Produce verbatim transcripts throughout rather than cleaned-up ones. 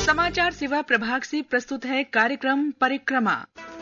समाचार सेवा प्रभाग से प्रस्तुत है कार्यक्रम परिक्रमा।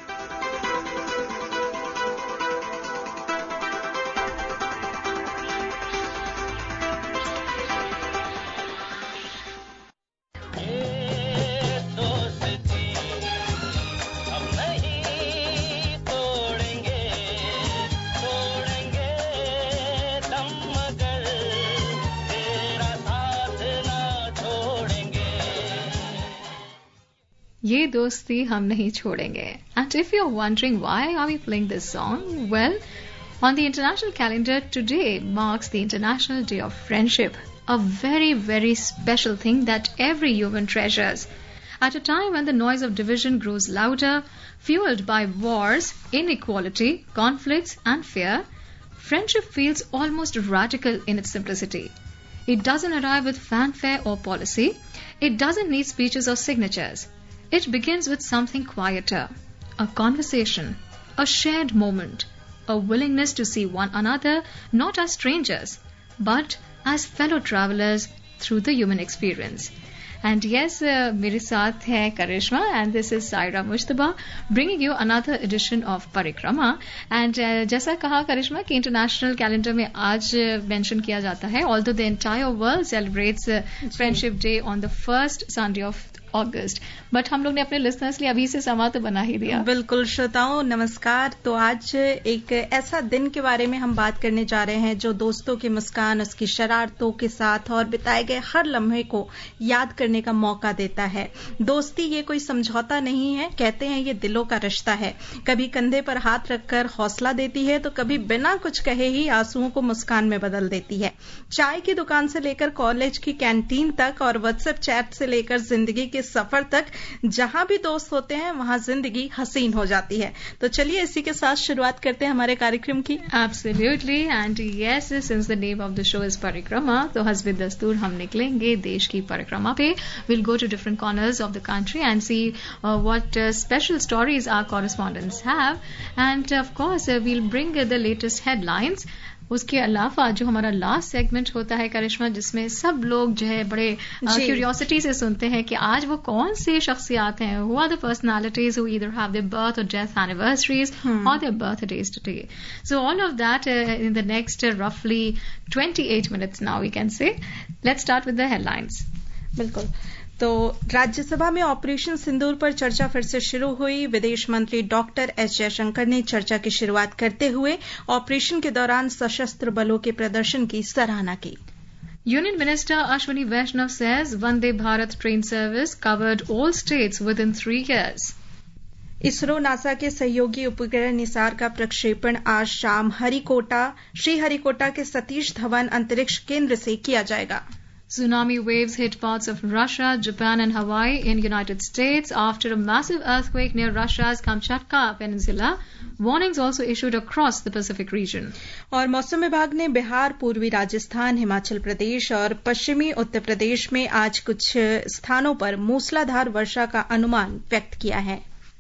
ये दोस्ती हम नहीं छोड़ेंगे. And if you're wondering why are we playing this song, well, on the international calendar today marks the International Day of Friendship, a very very special thing that every human treasures. At a time when the noise of division grows louder, fueled by wars, inequality, conflicts and fear, friendship feels almost radical in its simplicity. It doesn't arrive with fanfare or policy. It doesn't need speeches or signatures. It begins with something quieter, a conversation, a shared moment, a willingness to see one another not as strangers, but as fellow travelers through the human experience. And yes, uh, मेरे साथ है करिश्मा and this is Saira Mushtaba bringing you another edition of Parikrama. And uh, जैसा कहा करिश्मा कि international calendar में आज mention uh, किया जाता है, although the entire world celebrates uh, Friendship Day on the first Sunday of August, but हम लोग ने अपने लिसनर्स लिए अभी से समा तो बना ही दिया. बिल्कुल श्रोताओं नमस्कार. तो आज एक ऐसा दिन के बारे में हम बात करने जा रहे हैं जो दोस्तों की मुस्कान, उसकी शरारतों के साथ और बिताए गए हर लम्हे को याद करने का मौका देता है. दोस्ती ये कोई समझौता नहीं है, कहते हैं ये दिलों का रिश्ता है. कभी कंधे पर हाथ रखकर हौसला देती है तो कभी बिना कुछ कहे ही आंसुओं को मुस्कान में बदल देती है. चाय की दुकान से लेकर कॉलेज की कैंटीन तक और व्हाट्सएप चैट से लेकर जिंदगी के सफर तक जहां भी दोस्त होते हैं वहां जिंदगी हसीन हो जाती है. तो चलिए इसी के साथ शुरुआत करते हैं हमारे कार्यक्रम की. Absolutely. And yes, since the name of the show is Parikrama, तो हस्बे दस्तूर हम निकलेंगे देश की परिक्रमा पे. Will go to different corners of the country and see what special stories our correspondents have. And of course will bring the latest headlines. उसके अलावा जो हमारा लास्ट सेगमेंट होता है करिश्मा, जिसमें सब लोग जो है बड़े क्यूरियोसिटी uh, से सुनते हैं कि आज वो कौन से शख्सियात हैं, who are the personalities who either have their birth or death anniversaries or their birthdays today. So all of that in the next रफली twenty-eight minutes now we can say. Let's start with the headlines. बिल्कुल. तो राज्यसभा में operation सिंदूर पर चर्चा फिर से शुरू हुई. विदेश मंत्री डॉक्टर एस जयशंकर ने चर्चा की शुरुआत करते हुए ऑपरेशन के दौरान सशस्त्र बलों के प्रदर्शन की सराहना की. Union Minister Ashwini Vaishnav says Vande Bharat train service covered all states within three years. ISRO NASA के सहयोगी उपग्रह निसार का प्रक्षेपण आज शाम हरिकोटा श्रीहरिकोटा के सतीश धवन अंतरिक्ष केंद्र से किया जाएगा. Tsunami waves hit parts of Russia, Japan and Hawaii in United States after a massive earthquake near Russia's Kamchatka Peninsula. Warnings also issued across the Pacific region. और मौसम विभाग ने बिहार, पूर्वी राजस्थान, हिमाचल प्रदेश और पश्चिमी उत्तर प्रदेश में आज कुछ स्थानों पर मूसलाधार वर्षा का अनुमान व्यक्त किया है.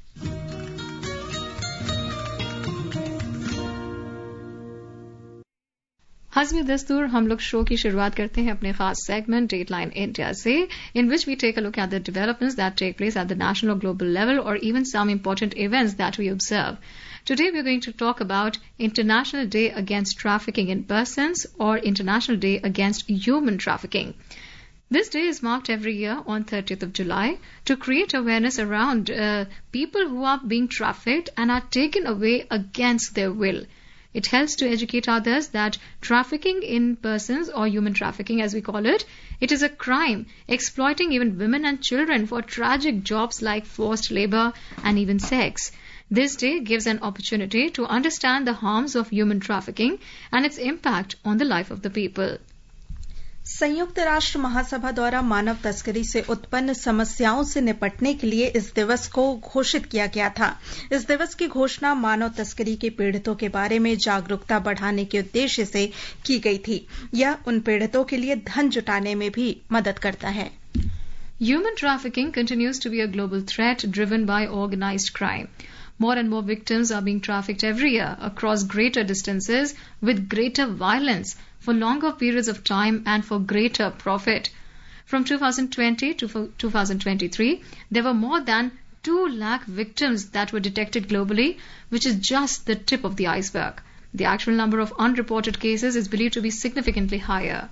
हस्बे दस्तूर हम लोग शो की शुरुआत करते हैं अपने खास सेगमेंट डेटलाइन इंडिया से, in which we take a look at the developments that take place at the national or global level और even some important events that we observe. Today we are going to talk about International Day Against Trafficking in Persons or International Day Against Human Trafficking. This day is marked every year on thirtieth of July to create awareness around uh, people who are being trafficked and are taken away against their will. It helps to educate others that trafficking in persons or human trafficking as we call it, it is a crime, exploiting even women and children for tragic jobs like forced labor and even sex. This day gives an opportunity to understand the harms of human trafficking and its impact on the life of the people. संयुक्त राष्ट्र महासभा द्वारा मानव तस्करी से उत्पन्न समस्याओं से निपटने के लिए इस दिवस को घोषित किया गया था. इस दिवस की घोषणा मानव तस्करी के पीड़ितों के बारे में जागरूकता बढ़ाने के उद्देश्य से की गई थी. यह उन पीड़ितों के लिए धन जुटाने में भी मदद करता है. Human trafficking continues to be a global threat driven by organized crime. More and more victims are being trafficked every year across greater distances with greater violence for longer periods of time and for greater profit. From two thousand twenty to two thousand twenty-three, there were more than two lakh victims that were detected globally, which is just the tip of the iceberg. The actual number of unreported cases is believed to be significantly higher.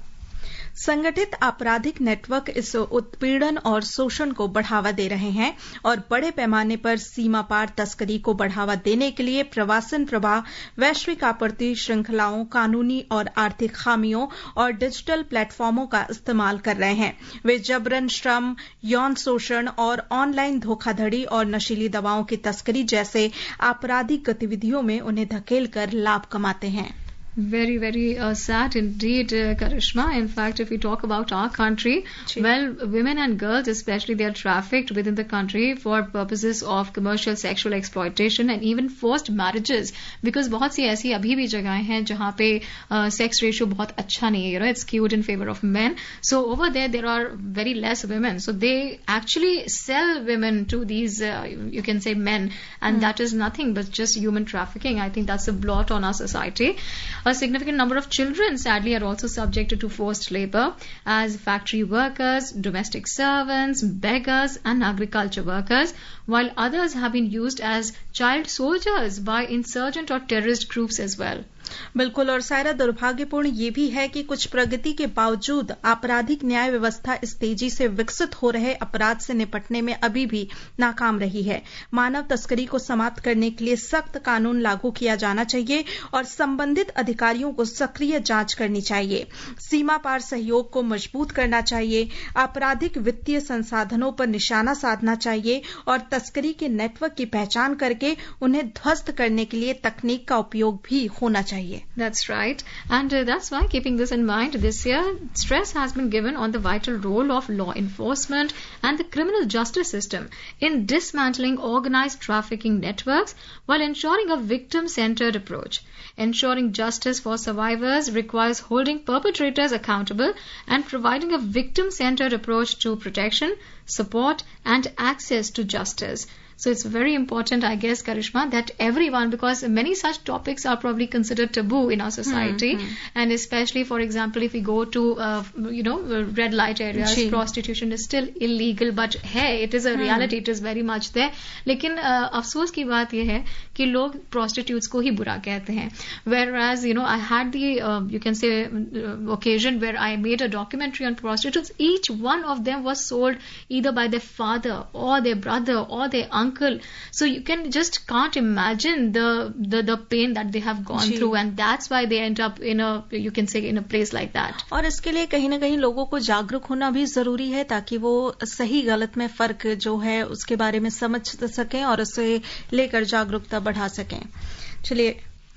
संगठित आपराधिक network इस उत्पीड़न और शोषण को बढ़ावा दे रहे हैं और बड़े पैमाने पर सीमा पार तस्करी को बढ़ावा देने के लिए प्रवासन प्रवाह, वैश्विक आपूर्ति श्रृंखलाओं, कानूनी और आर्थिक खामियों और डिजिटल प्लेटफॉर्मों का इस्तेमाल कर रहे हैं। वे जबरन श्रम, यौन शोषण और ऑनलाइन धोखाधड़ी और नशीली दवाओं की तस्करी जैसे आपराधिक गतिविधियों में उन्हें धकेलकर लाभ कमाते हैं। Very, very uh, sad indeed, uh, Karishma. In fact, if we talk about our country, Gee. well, women and girls especially, they are trafficked within the country for purposes of commercial sexual exploitation and even forced marriages. Because बहुत सी ऐसी अभी भी जगहें हैं जहाँ पे uh, sex ratio बहुत अच्छा नहीं है, you know, it's skewed in favor of men. So over there, there are very less women. So they actually sell women to these, uh, you can say men, and mm. that is nothing but just human trafficking. I think that's a blot on our society. A significant number of children, sadly, are also subjected to forced labor as factory workers, domestic servants, beggars, and agriculture workers, while others have been used as child soldiers by insurgent or terrorist groups as well. बिल्कुल। और सायरा, दुर्भाग्यपूर्ण ये भी है कि कुछ प्रगति के बावजूद आपराधिक न्याय व्यवस्था इस तेजी से विकसित हो रहे अपराध से निपटने में अभी भी नाकाम रही है। मानव तस्करी को समाप्त करने के लिए सख्त कानून लागू किया जाना चाहिए और संबंधित अधिकारियों को सक्रिय जांच करनी चाहिए। सीमा पार सहयोग को मजबूत करना चाहिए, आपराधिक वित्तीय संसाधनों पर निशाना साधना चाहिए और तस्करी के नेटवर्क की पहचान करके उन्हें ध्वस्त करने के लिए तकनीक का उपयोग भी होना चाहिए। That's right. And uh, that's why, keeping this in mind, this year stress has been given on the vital role of law enforcement and the criminal justice system in dismantling organized trafficking networks while ensuring a victim-centered approach. Ensuring justice for survivors requires holding perpetrators accountable and providing a victim-centered approach to protection, support, and access to justice. So it's very important, I guess, Karishma, that everyone, because many such topics are probably considered taboo in our society, mm-hmm. and especially, for example, if we go to, uh, you know, red light areas, Gee. prostitution is still illegal, but hey, it is a reality, mm. it is very much there. लेकिन uh, अफसोस की बात यह है कि लोग prostitutes को ही बुरा कहते हैं. Whereas, you know, I had the, uh, you can say, uh, occasion where I made a documentary on prostitutes. Each one of them was sold either by their father or their brother or their uncle. So you can just can't imagine the, the the pain that they have gone Gee. through, and that's why they end up in a, you can say, in a place like that. और इसके लिए कहीं ना कहीं लोगों को जागरूक होना भी जरूरी है ताकि वो सही गलत में फर्क जो है उसके बारे में समझ सकें और उसे लेकर जागरूकता बढ़ा सकें। चलिए,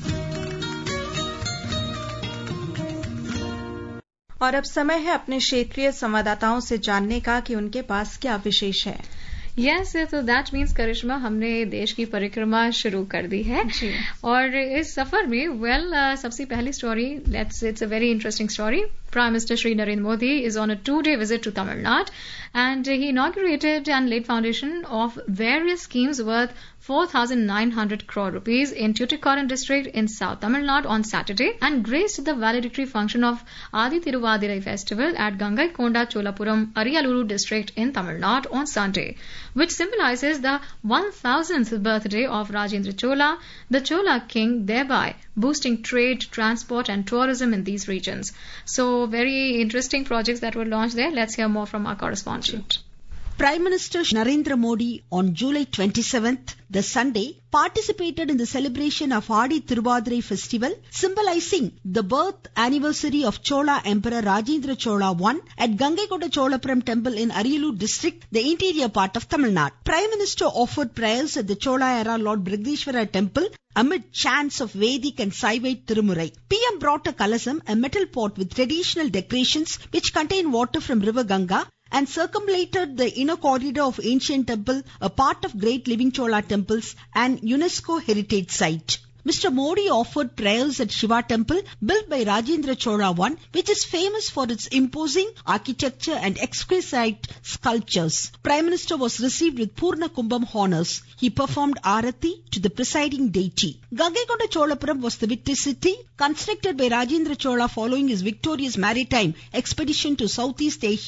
और अब समय है अपने क्षेत्रीय संवाददाताओं से जानने का कि उनके पास क्या विशेष है। यस yes, तो दैट मीन्स करिश्मा, हमने देश की परिक्रमा शुरू कर दी है और इस सफर में वेल well, uh, सबसे पहली story, let's it's a very interesting story. Prime Minister Shri Narendra Modi is on a two-day visit to Tamil Nadu, and he inaugurated and laid foundation of various schemes worth four thousand nine hundred crore rupees in Tuticorin district in South Tamil Nadu on Saturday, and graced the valedictory function of Adi Thiruvaadirai festival at Gangaikonda Cholapuram Ariyaluru district in Tamil Nadu on Sunday, which symbolizes the one thousandth birthday of Rajendra Chola, the Chola king, thereby boosting trade, transport and tourism in these regions. So very interesting projects that were launched there. Let's hear more from our correspondent. Prime Minister Narendra Modi on July twenty-seventh, the Sunday, participated in the celebration of Adi Thiruvaadirai festival, symbolizing the birth anniversary of Chola Emperor Rajendra Chola the First at Gangaikonda Cholapuram temple in Ariyalur district, the interior part of Tamil Nadu. Prime Minister offered prayers at the Chola era Lord Brigdishwara temple amid chants of Vedic and Saivite Tirumurai. P M brought a kalasam, a metal pot with traditional decorations which contain water from river Ganga, and circumambulated the inner corridor of ancient temple, a part of great living Chola temples and UNESCO heritage site. Mister Modi offered prayers at Shiva temple built by Rajendra Chola the First, which is famous for its imposing architecture and exquisite sculptures. Prime Minister was received with Purna Kumbham honors. He performed Arati to the presiding deity. Gangaikonda Cholapuram was the victory city constructed by Rajendra Chola following his victorious maritime expedition to Southeast Asia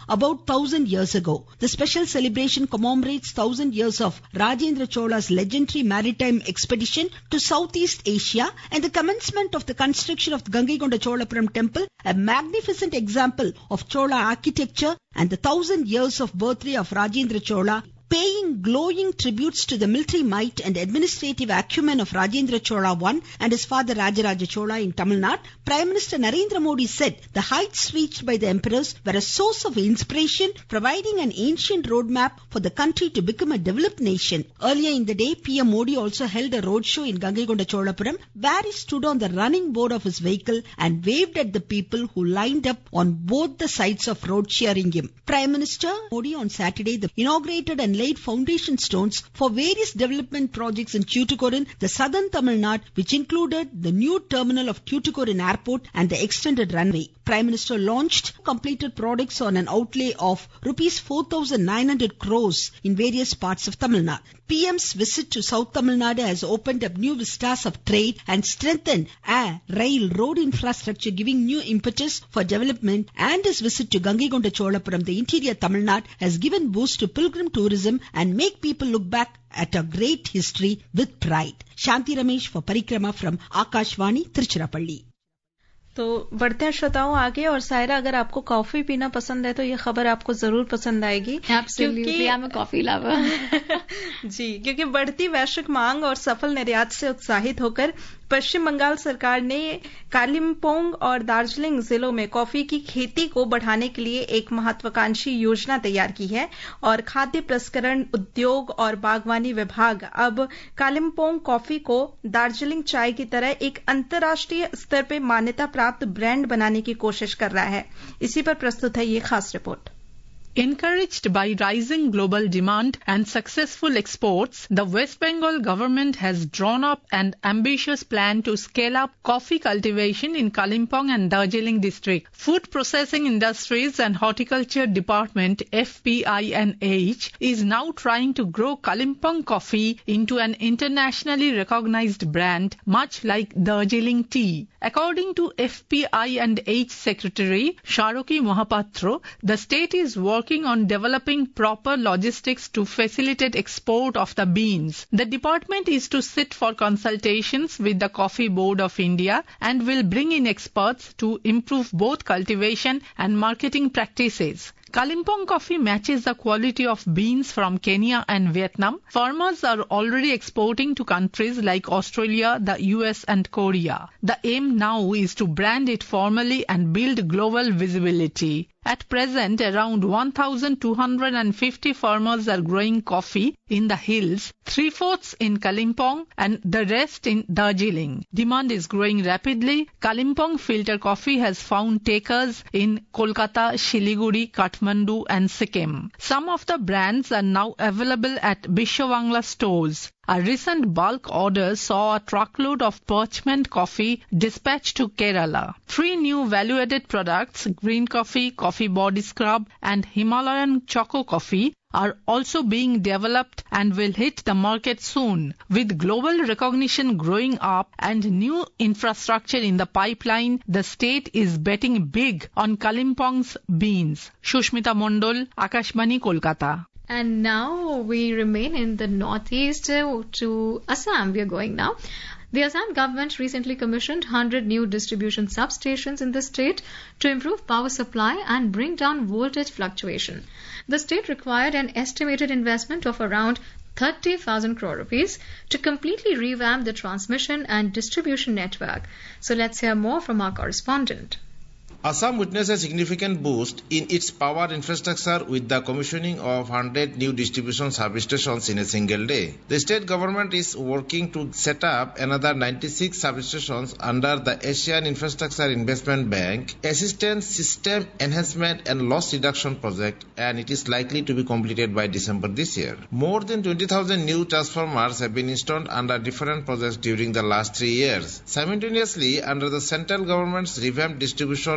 about thousand years ago. The special celebration commemorates thousand years of Rajendra Chola's legendary maritime expedition to Southeast Asia and the commencement of the construction of the Gangaikonda Cholapuram temple, a magnificent example of Chola architecture, and the thousand years of birthday of Rajendra Chola, paying glowing tributes to the military might and administrative acumen of Rajendra Chola the First and his father Rajaraja Chola in Tamil Nadu. Prime Minister Narendra Modi said the heights reached by the emperors were a source of inspiration, providing an ancient roadmap for the country to become a developed nation. Earlier in the day, P M Modi also held a roadshow in Gangaikonda Cholapuram, where he stood on the running board of his vehicle and waved at the people who lined up on both the sides of road cheering him. Prime Minister Modi on Saturday inaugurated and laid foundation stones for various development projects in Tuticorin, the southern Tamil Nadu, which included the new terminal of Tuticorin Airport and the extended runway. Prime Minister launched completed products on an outlay of rupees four thousand nine hundred crores in various parts of Tamil Nadu. P M's visit to South Tamil Nadu has opened up new vistas of trade and strengthened air, rail, road infrastructure, giving new impetus for development, and his visit to Gangaikonda Cholapuram, the interior Tamil Nadu, has given boost to pilgrim tourism and make people look back at a great history with pride. Shanti Ramesh for Parikrama from Akashvani, Tiruchirappalli. तो बढ़ते हैं श्रोताओं आगे। और सायरा, अगर आपको coffee पीना पसंद है तो ये खबर आपको जरूर पसंद आएगी। Absolutely, I'm a coffee lover. जी, क्योंकि बढ़ती वैश्विक मांग और सफल निर्यात से उत्साहित होकर पश्चिम बंगाल सरकार ने कालिम्पोंग और दार्जिलिंग जिलों में कॉफी की खेती को बढ़ाने के लिए एक महत्वाकांक्षी योजना तैयार की है और खाद्य प्रसंस्करण उद्योग और बागवानी विभाग अब कालिम्पोंग कॉफी को दार्जिलिंग चाय की तरह एक अंतर्राष्ट्रीय स्तर पर मान्यता प्राप्त ब्रांड बनाने की कोशिश कर रहा है। इसी पर प्रस्तुत है ये खास report. Encouraged by rising global demand and successful exports, the West Bengal government has drawn up an ambitious plan to scale up coffee cultivation in Kalimpong and Darjeeling district. Food Processing Industries and Horticulture Department F P I N H is now trying to grow Kalimpong coffee into an internationally recognized brand, much like Darjeeling tea. According to F P I N H Secretary Sharoki Mohapatra, the state is working on developing proper logistics to facilitate export of the beans. The department is to sit for consultations with the Coffee Board of India and will bring in experts to improve both cultivation and marketing practices. Kalimpong coffee matches the quality of beans from Kenya and Vietnam. Farmers are already exporting to countries like Australia, the U S and Korea. The aim now is to brand it formally and build global visibility. At present, around one thousand two hundred fifty farmers are growing coffee in the hills, three-fourths in Kalimpong and the rest in Darjeeling. Demand is growing rapidly. Kalimpong filter coffee has found takers in Kolkata, Shiliguri, Kathmandu and Sikkim. Some of the brands are now available at Bishwabangla stores. A recent bulk order saw a truckload of parchment coffee dispatched to Kerala. Three new value-added products, green coffee, coffee body scrub and Himalayan choco coffee, are also being developed and will hit the market soon. With global recognition growing up and new infrastructure in the pipeline, the state is betting big on Kalimpong's beans. Shushmita Mondol, Akashvani, Kolkata. And now we remain in the northeast uh, to Assam. We are going now. The Assam government recently commissioned one hundred new distribution substations in the state to improve power supply and bring down voltage fluctuation. The state required an estimated investment of around thirty thousand crore rupees to completely revamp the transmission and distribution network. So let's hear more from our correspondent. Assam witnessed a significant boost in its power infrastructure with the commissioning of one hundred new distribution substations in a single day. The state government is working to set up another ninety-six substations under the Asian Infrastructure Investment Bank Assistance System Enhancement and Loss Reduction Project, and it is likely to be completed by December this year. More than twenty thousand new transformers have been installed under different projects during the last three years. Simultaneously, under the central government's revamped distribution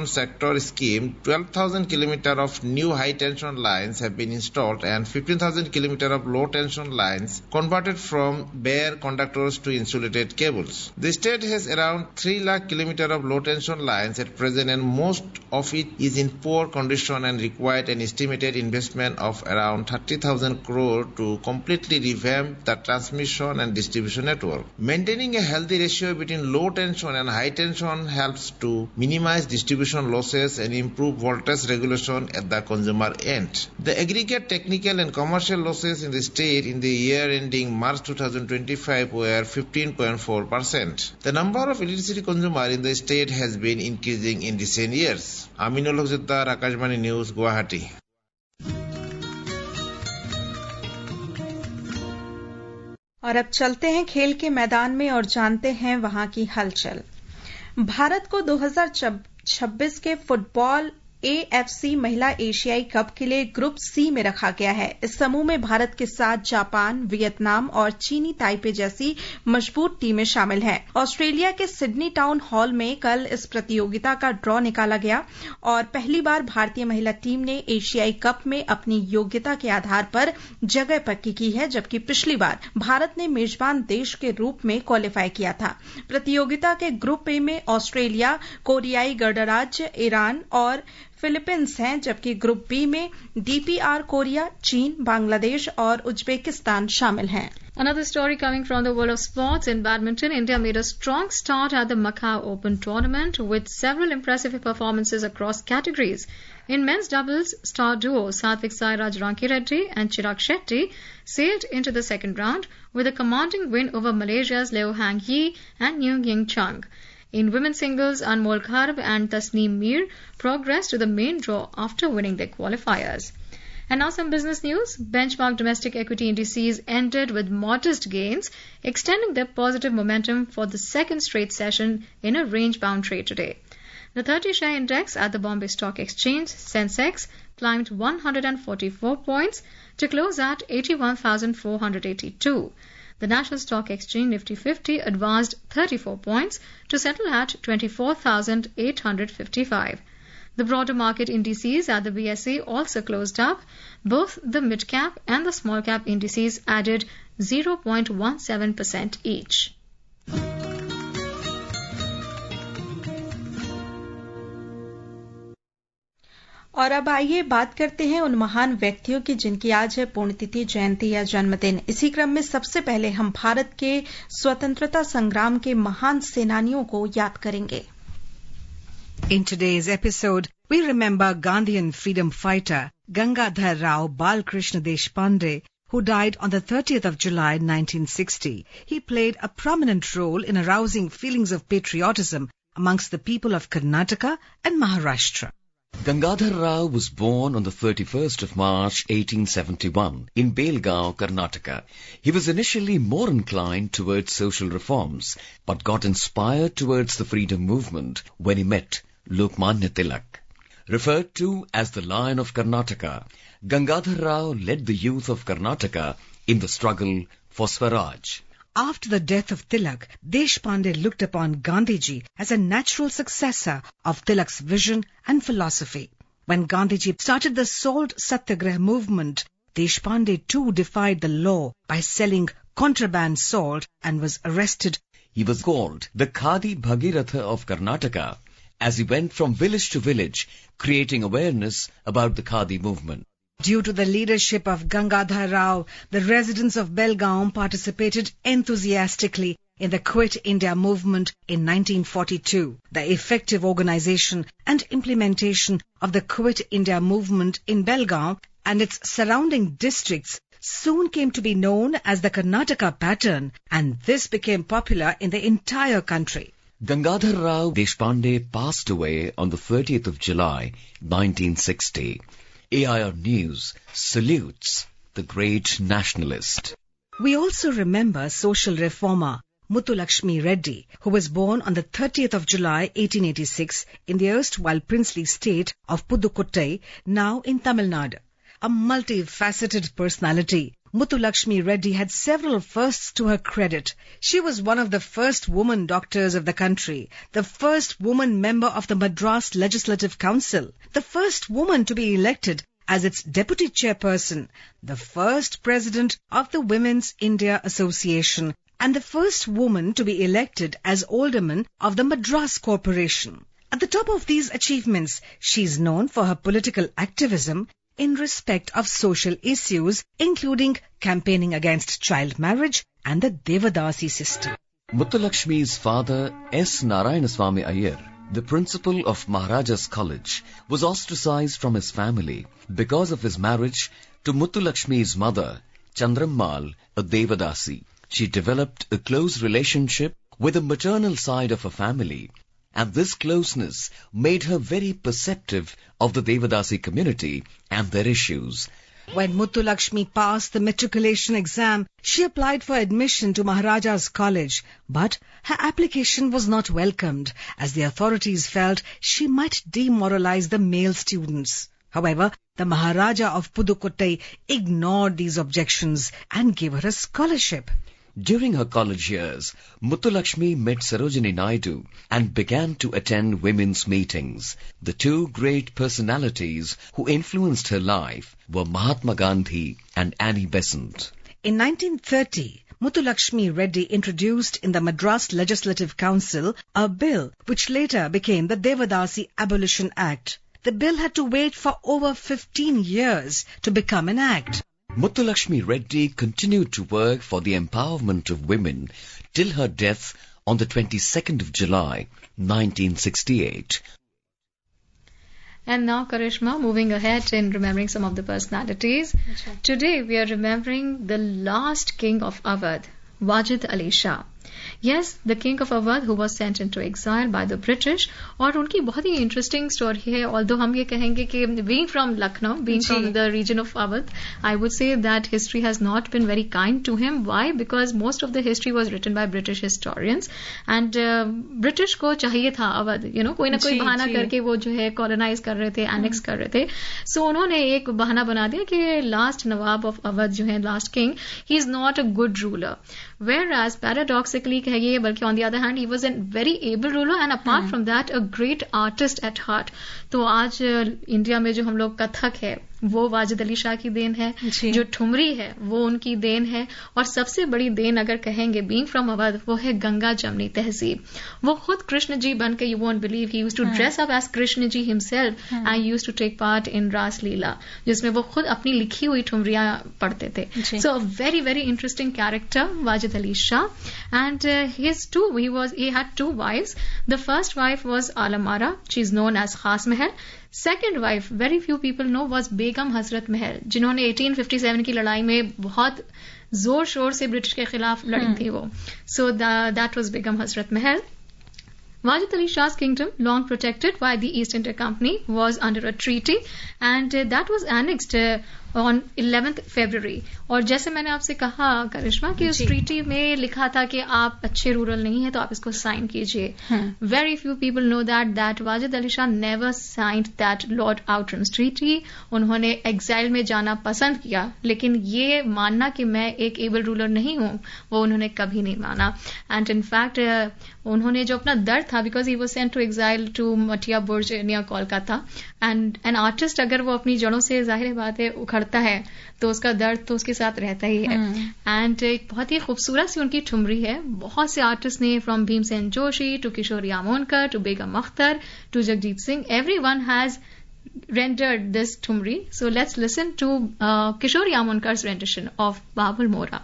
sector scheme, twelve thousand kilometers of new high-tension lines have been installed and fifteen thousand kilometers of low-tension lines converted from bare conductors to insulated cables. The state has around three lakh kilometers of low-tension lines at present, and most of it is in poor condition and required an estimated investment of around thirty thousand crore to completely revamp the transmission and distribution network. Maintaining a healthy ratio between low tension and high tension helps to minimize distribution losses and improve voltage regulation at the consumer end. The aggregate technical and commercial losses in the state in the year ending March twenty twenty-five were fifteen point four percent. The number of electricity consumers in the state has been increasing in recent years. Aminul Haqzittar, Akashvani News, Guwahati. और अब चलते हैं खेल के मैदान में और जानते हैं वहां की हलचल। भारत को दो हज़ार छब्बीस के फुटबॉल एएफसी महिला एशियाई कप के लिए ग्रुप सी में रखा गया है। इस समूह में भारत के साथ जापान, वियतनाम और चीनी ताइपे जैसी मजबूत टीमें शामिल हैं। ऑस्ट्रेलिया के सिडनी टाउन हॉल में कल इस प्रतियोगिता का ड्रॉ निकाला गया और पहली बार भारतीय महिला टीम ने एशियाई कप में अपनी योग्यता के आधार पर जगह पक्की की है, जबकि पिछली बार भारत ने मेजबान देश के रूप में क्वालीफाई किया था। प्रतियोगिता के ग्रुप ए में ऑस्ट्रेलिया, कोरियाई गणराज्य, ईरान और फिलीपींस हैं, जबकि ग्रुप बी में डीपीआर कोरिया, चीन, बांग्लादेश और उज्बेकिस्तान शामिल हैं। Another story coming from the world of sports. In badminton, India made a strong start at the Macau Open tournament with several impressive performances across categories. In men's doubles, star duo Satvik Sairaj Rankireddy and Chirag Shetty sailed into the second round with a commanding win over Malaysia's Leo Hang Yi and New Ying Chung. In women's singles, Anmol Kharb and Tasneem Mir progressed to the main draw after winning their qualifiers. And now some business news. Benchmark domestic equity indices ended with modest gains, extending their positive momentum for the second straight session in a range-bound trade today. The thirty share index at the Bombay Stock Exchange, Sensex, climbed one hundred forty-four points to close at eighty-one thousand four hundred eighty-two. The National Stock Exchange Nifty fifty advanced thirty-four points to settle at twenty-four thousand eight hundred fifty-five. The broader market indices at the B S E also closed up. Both the mid-cap and the small-cap indices added zero point one seven percent each. और अब आइए बात करते हैं उन महान व्यक्तियों की जिनकी आज है पुण्यतिथि, जयंती या जन्मदिन। इसी क्रम में सबसे पहले हम भारत के स्वतंत्रता संग्राम के महान सेनानियों को याद करेंगे। In today's episode, we remember Gandhian freedom fighter Gangadhar Rao Balkrishna Deshpande, who died on the thirtieth of July nineteen sixty. He played a prominent role in arousing feelings of patriotism amongst the people of Karnataka and Maharashtra. Gangadhar Rao was born on the thirty-first of March eighteen seventy-one in Belgaum, Karnataka. He was initially more inclined towards social reforms, but got inspired towards the freedom movement when he met Lokmanya Tilak. Referred to as the Lion of Karnataka, Gangadhar Rao led the youth of Karnataka in the struggle for Swaraj. After the death of Tilak, Deshpande looked upon Gandhiji as a natural successor of Tilak's vision and philosophy. When Gandhiji started the Salt Satyagraha movement, Deshpande too defied the law by selling contraband salt and was arrested. He was called the Khadi Bhagiratha of Karnataka as he went from village to village, creating awareness about the Khadi movement. Due to the leadership of Gangadhar Rao, the residents of Belgaum participated enthusiastically in the Quit India movement in nineteen forty-two. The effective organization and implementation of the Quit India movement in Belgaum and its surrounding districts soon came to be known as the Karnataka pattern, and this became popular in the entire country. Gangadhar Rao Deshpande passed away on the thirtieth of July nineteen sixty. A I R News salutes the great nationalist. We also remember social reformer Muthulakshmi Reddy, who was born on the thirtieth of July eighteen eighty-six in the erstwhile princely state of Pudukkottai, now in Tamil Nadu. A multifaceted personality, Muthulakshmi Reddy had several firsts to her credit. She was one of the first woman doctors of the country, the first woman member of the Madras Legislative Council, the first woman to be elected as its deputy chairperson, the first president of the Women's India Association, and the first woman to be elected as alderman of the Madras Corporation. At the top of these achievements, she is known for her political activism in respect of social issues, including campaigning against child marriage and the Devadasi system. Muthulakshmi's father, S. Narayanaswamy Iyer, the principal of Maharaja's College, was ostracized from his family because of his marriage to Muthulakshmi's mother, Chandrammal, a Devadasi. She developed a close relationship with the maternal side of her family, and this closeness made her very perceptive of the Devadasi community and their issues. When Muthulakshmi passed the matriculation exam, she applied for admission to Maharaja's College, but her application was not welcomed, as the authorities felt she might demoralize the male students. However, the Maharaja of Pudukkottai ignored these objections and gave her a scholarship. During her college years, Muthulakshmi met Sarojini Naidu and began to attend women's meetings. The two great personalities who influenced her life were Mahatma Gandhi and Annie Besant. In nineteen thirty, Muthulakshmi Reddy introduced in the Madras Legislative Council a bill which later became the Devadasi Abolition Act. The bill had to wait for over fifteen years to become an act. Muthulakshmi Reddy continued to work for the empowerment of women till her death on the twenty-second of July, nineteen sixty-eight. And now, Karishma, moving ahead in remembering some of the personalities. Okay. Today we are remembering the last king of Awadh, Wajid Ali Shah. Yes, the king of Awadh who was sent into exile by the British. और उनकी बहुत ही interesting story है. Although हम ये कहेंगे कि being from Lucknow, being from the region of Awadh, I would say that history has not been very kind to him. Why? Because most of the history was written by British historians, and uh, British को चाहिए था Awadh, you know, कोई ना कोई बहाना करके वो जो है colonize कर रहे थे, annex कर रहे थे. So उन्होंने एक बहाना बना दिया कि last नवाब of Awadh जो है, last king, he is not a good ruler. Whereas paradoxically कहिए, बल्कि on the other hand he was a very able ruler and apart hmm. from that a great artist at heart. तो आज India में जो हम लोग कथक है वो वाजिद अली शाह की देन है, जो ठुमरी है वो उनकी देन है, और सबसे बड़ी देन अगर कहेंगे बीइंग फ्रॉम अवध वो है गंगा जमनी तहजीब. वो खुद कृष्ण जी बन के, you won't believe, he used to dress up as Krishna ji himself and used to take part in Raas Leela, जिसमें वो खुद अपनी लिखी हुई ठुमरियां पढ़ते थे. So a very very interesting character Wajid Ali Shah. And his two he was he had two wives. The first wife was Alamara, she is known as Khas Mahal. Second wife very few people know was Begum Hazrat Mahal, जिन्होंने अठारह सौ सत्तावन की लड़ाई में बहुत जोर शोर से ब्रिटिश के खिलाफ लड़ी थी वो. सो that was Begum Hazrat Mahal. Wajid Ali Shah's kingdom, long protected by the East India Company, was under a treaty and uh, that was annexed uh, on eleventh February. और जैसे मैंने आपसे कहा करिश्मा कि उस ट्रीटी में लिखा था कि आप अच्छे रूरल नहीं है तो आप इसको साइन कीजिए. Very few people know that that Wajid Ali Shah never signed that Lord Outram's treaty. उन्होंने एग्जाइल में जाना पसंद किया, लेकिन ये मानना कि मैं एक एबल रूलर नहीं हूँ वो उन्होंने कभी नहीं माना. एंड इन फैक्ट उन्होंने जो अपना दर्द था, because he was sent to exile to Matia Burj near Kolkata, and an artist अगर वो अपनी जड़ों से जाहिर बात है उखड़ता है तो उसका दर्द तो उसके साथ रहता ही है. एंड एक बहुत ही खूबसूरत सी उनकी ठुमरी है. बहुत से आर्टिस्ट ने, from Bhimsen Joshi to Kishori Amonkar to Begum Akhtar to Jagjit Singh, everyone has rendered this thumri. So let's listen to uh, Kishori Amonkar's rendition of Babul Mora.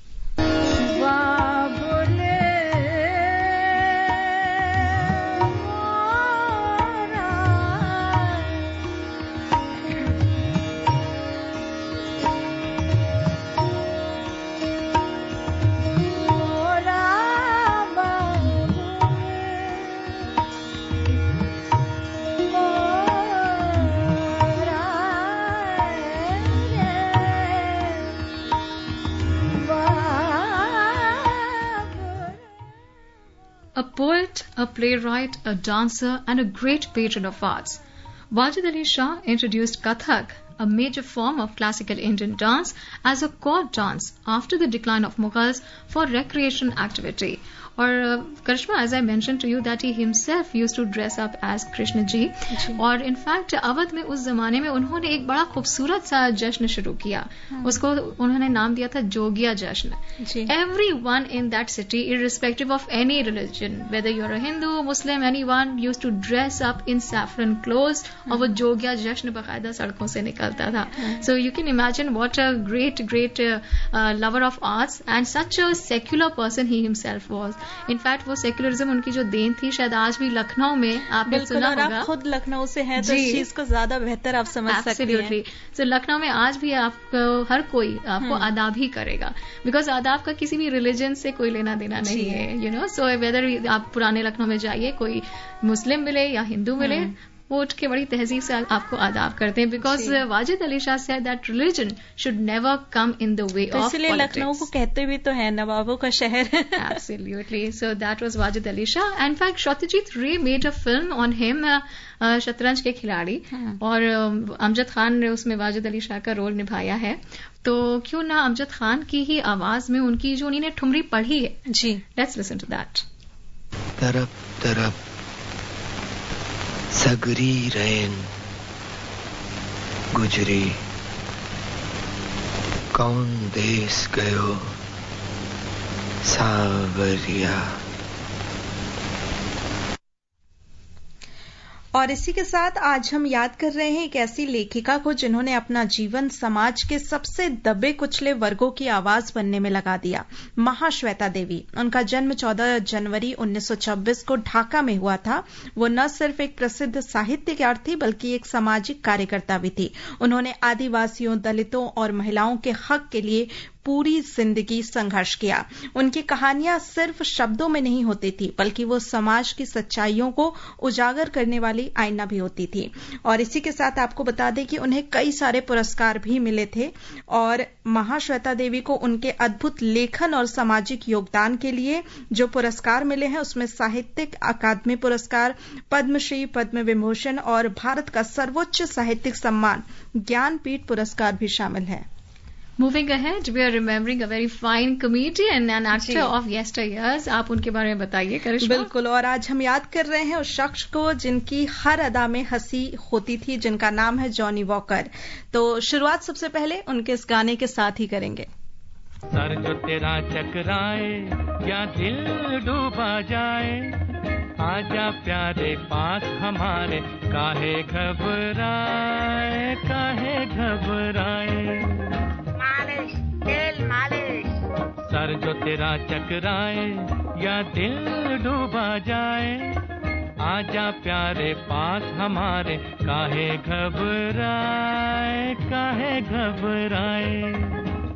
A poet, a playwright, a dancer, and a great patron of arts, Wajid Ali Shah introduced Kathak, a major form of classical Indian dance, as a court dance after the decline of Mughals for recreation activity. और करिश्मा, as I mentioned to you that he himself used to dress up as Krishna ji, और in fact Awadh में उस जमाने में उन्होंने एक बड़ा खूबसूरत सा जश्न शुरू किया. उसको उन्होंने नाम दिया था जोगिया जश्न. Everyone in that city, irrespective of any religion, whether you're a Hindu, Muslim, anyone, used to dress up in saffron clothes, और वो जोगिया जश्न बाकायदा सड़कों से निकलता था. So you can imagine what a great great uh, uh, lover of arts and such a secular person he himself was. In fact वो secularism उनकी जो देन थी, शायद आज भी लखनऊ में आपने सुना होगा. आप खुद लखनऊ से हैं तो इस चीज को ज्यादा बेहतर आप समझ सकते हैं. सो लखनऊ में आज भी आपको हर कोई आपको आदाब ही करेगा, बिकॉज आदाब का किसी भी रिलीजन से कोई लेना देना नहीं है. यू नो, सो वेदर आप पुराने लखनऊ में जाइए, कोई मुस्लिम मिले या हिंदू मिले, वो उठ के बड़ी तहजीब से आपको आदाब करते हैं, because Wajid Ali Shah said that religion should never come in the way of इसलिए लखनऊ को कहते भी तो है नवाबों का शहर. Absolutely. So that was Wajid Ali Shah. And fact Satyajit Ray made a film on him, Shatranj Ke खिलाड़ी, और अमजद खान ने उसमें वाजिद अली शाह का रोल निभाया है. तो क्यों ना अमजद खान की ही आवाज में उनकी जो उन्होंने ठुमरी पढ़ी है जी, लेट्स लिसन टू दैट. तरफ तरफ सगरी रैन गुजरी, कौन देश गयो सावरिया. और इसी के साथ आज हम याद कर रहे हैं एक ऐसी लेखिका को जिन्होंने अपना जीवन समाज के सबसे दबे कुचले वर्गों की आवाज बनने में लगा दिया. महाश्वेता देवी. उनका जन्म चौदह जनवरी उन्नीस सौ छब्बीस को ढाका में हुआ था. वो न सिर्फ एक प्रसिद्ध साहित्यकार थी बल्कि एक सामाजिक कार्यकर्ता भी थी. उन्होंने आदिवासियों, दलितों और महिलाओं के हक के लिए पूरी जिंदगी संघर्ष किया. उनकी कहानियां सिर्फ शब्दों में नहीं होती थी बल्कि वो समाज की सच्चाइयों को उजागर करने वाली आईना भी होती थी. और इसी के साथ आपको बता दें कि उन्हें कई सारे पुरस्कार भी मिले थे, और महाश्वेता देवी को उनके अद्भुत लेखन और सामाजिक योगदान के लिए जो पुरस्कार मिले हैं उसमें साहित्यिक अकादमी पुरस्कार, पद्मश्री, पद्म विभूषण और भारत का सर्वोच्च साहित्यिक सम्मान ज्ञानपीठ पुरस्कार भी शामिल है. Moving ahead, we are remembering a very fine comedian and actor of yesteryears. आप उनके बारे में बताइए करिश्मा. बिल्कुल. और आज हम याद कर रहे हैं उस शख्स को जिनकी हर अदा में हंसी होती थी, जिनका नाम है जॉनी वॉकर. तो शुरुआत सबसे पहले उनके इस गाने के साथ ही करेंगे. सर जो तेरा चकराए या दिल डूबा जाए, आजा प्यारे पास हमारे, काहे घबराए काहे घबराए. सर जो तेरा चकराए या दिल डूबा जाए, आजा प्यारे पास हमारे, काहे घबराए काहे घबराए.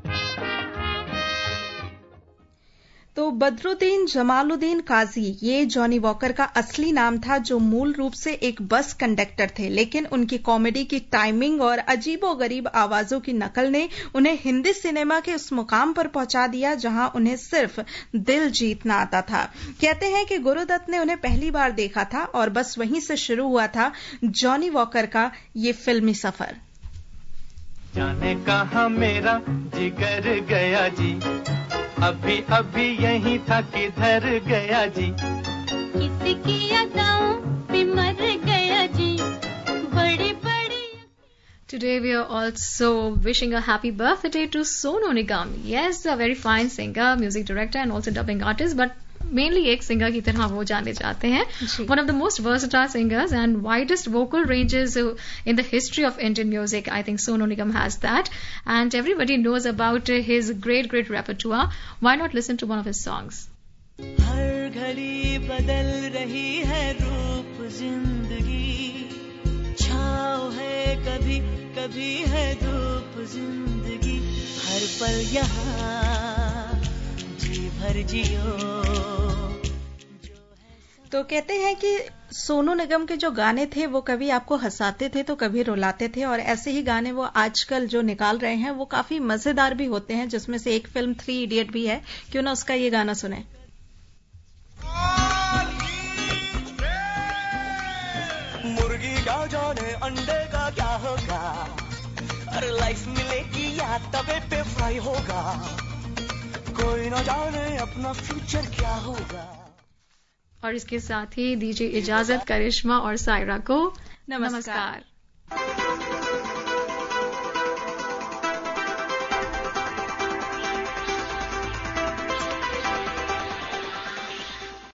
तो बदरुद्दीन जमालुद्दीन काजी, ये जॉनी वॉकर का असली नाम था, जो मूल रूप से एक बस कंडक्टर थे. लेकिन उनकी कॉमेडी की टाइमिंग और अजीबोगरीब आवाजों की नकल ने उन्हें हिंदी सिनेमा के उस मुकाम पर पहुंचा दिया जहां उन्हें सिर्फ दिल जीतना आता था. कहते हैं कि गुरुदत्त ने उन्हें पहली बार देखा था और बस वहीं से शुरू हुआ था जॉनी वॉकर का ये फिल्मी सफर. जाने कहा मेरा जिगर गया जी, अभी अभी यही था किधर गया जी, किसकी यादों में मर गया जी, बड़ी बड़ी. Today we are also wishing a happy birthday to Sonu Nigam. Yes, a very fine singer, music director and also dubbing artist, but mainly एक सिंगर की तरह वो जाने जाते हैं. One of the most versatile singers and widest vocal ranges in the history of Indian music. I think Sonu Nigam has that, and everybody knows about his great great repertoire. Why not listen to one of his songs? हर घड़ी बदल रही है रूप जिंदगी, छाँव है कभी कभी है धूप जिंदगी, हर पल यहाँ जी भर जियो. तो कहते हैं कि सोनू निगम के जो गाने थे वो कभी आपको हंसाते थे तो कभी रुलाते थे, और ऐसे ही गाने वो आजकल जो निकाल रहे हैं वो काफी मजेदार भी होते हैं, जिसमें से एक फिल्म थ्री इडियट भी है. क्यों ना उसका ये गाना सुने. मुर्गी क्या जाने अंडे का क्या होगा, अरे लाइफ मिलेगी या तवे पे फ्राई होगा, कोई न जाने अपना फ्यूचर क्या होगा। और इसके साथ ही दीजिए इजाजत करिश्मा और सायरा को। नमस्कार, नमस्कार।